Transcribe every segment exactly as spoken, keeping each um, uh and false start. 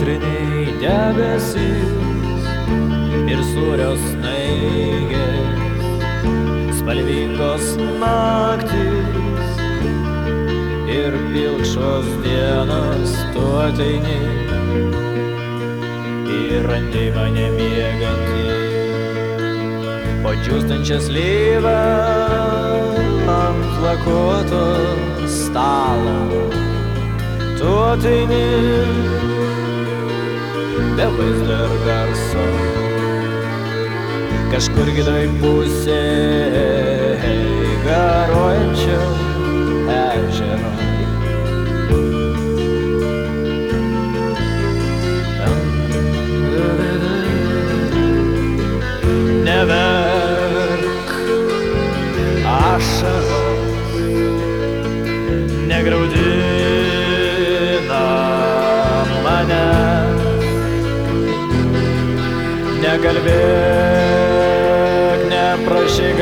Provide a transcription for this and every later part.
elektriniai debesys ir sūrios snaigės, spalvingos naktys ir pilkšvos dienos. Tu ateini ir randi mane miegantį po džiūstančią slyvą ant lakuoto stalo. Tu ateini be vaizdo ir garso, kažkur kitoj pusėj garuojančio ežero. Neverk ašaros, negraudina mane, nekalbėk, neprašyk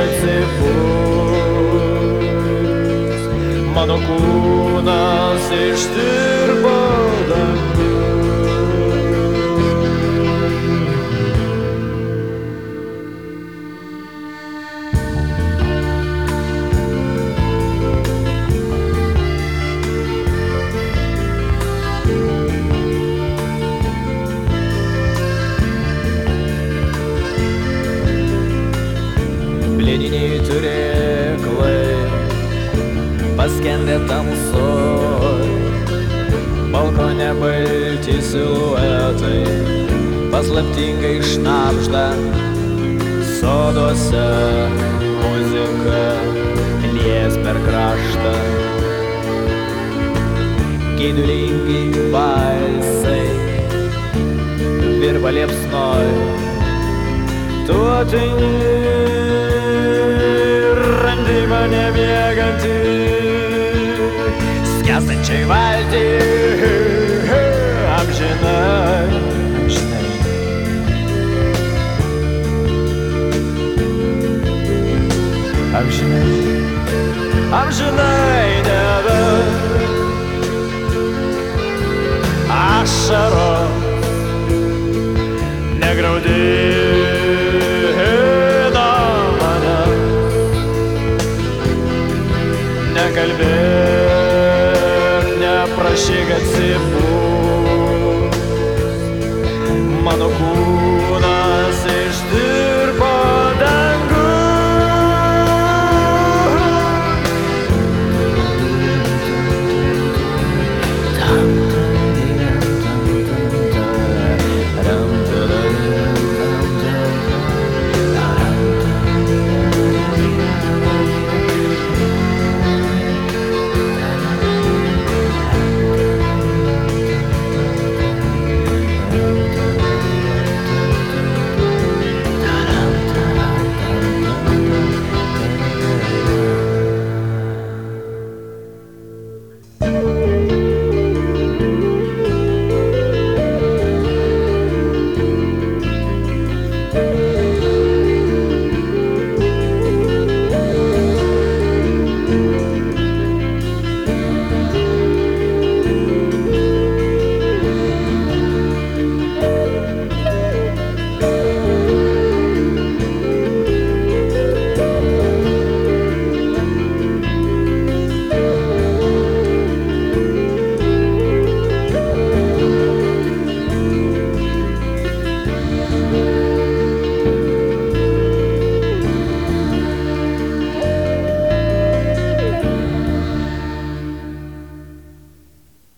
atsipūs, mano kūnas ištirpo dangus. Plieniniai turėklai paskendę tamsoj, balkone balti siluetai paslaptingai šnabžda, soduose muzika lies per kraštą, geidulingi valsai virva liepsnoj. Tu ateini randi mane miegantį skęstančiai valtį amžinai, amžinai. Amžinai, amžinai neverk ašaros, negraudėk